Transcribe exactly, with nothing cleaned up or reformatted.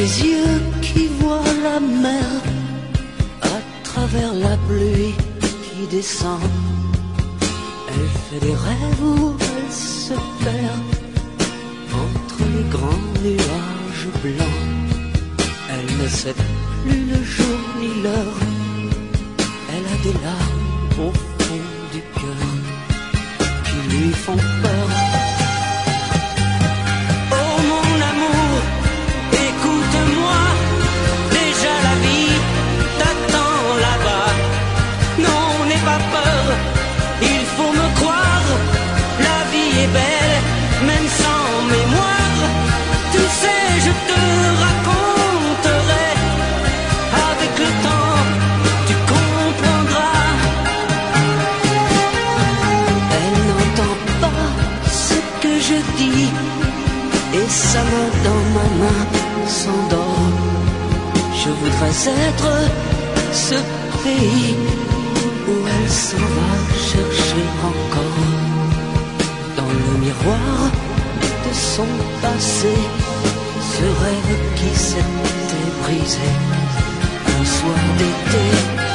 yeux qui voient la mer à travers la pluie qui descend. Elle fait des rêves où elle se perd entre les grands nuages blancs. Elle ne sait plus le jour ni l'heure. Elle a des larmes au fond du cœur qui lui font peur. Oh mon amour, écoute-moi, déjà la vie t'attend là-bas. Non, n'aie pas peur, il faut me croire, la vie est belle, même sans mémoire. Tu sais, je te raconterai, avec le temps, tu comprendras. Elle n'entend pas ce que je dis, et sa main dans ma main s'endort. Je voudrais être ce pays où elle s'en va chercher encore, dans le miroir de son passé, ce rêve qui s'était brisé un soir d'été.